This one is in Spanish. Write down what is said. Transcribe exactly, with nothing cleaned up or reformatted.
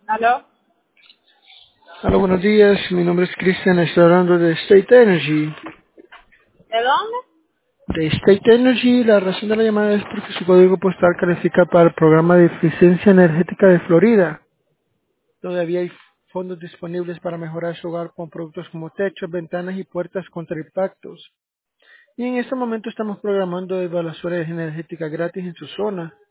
¿Aló? Hola, buenos días. Mi nombre es Cristian. Estoy hablando de State Energy. ¿De dónde? De State Energy, la razón de la llamada es porque su código postal califica para el programa de eficiencia energética de Florida. Todavía hay fondos disponibles para mejorar su hogar con productos como techos, ventanas y puertas contra impactos. Y en este momento estamos programando evaluaciones energéticas gratis en su zona.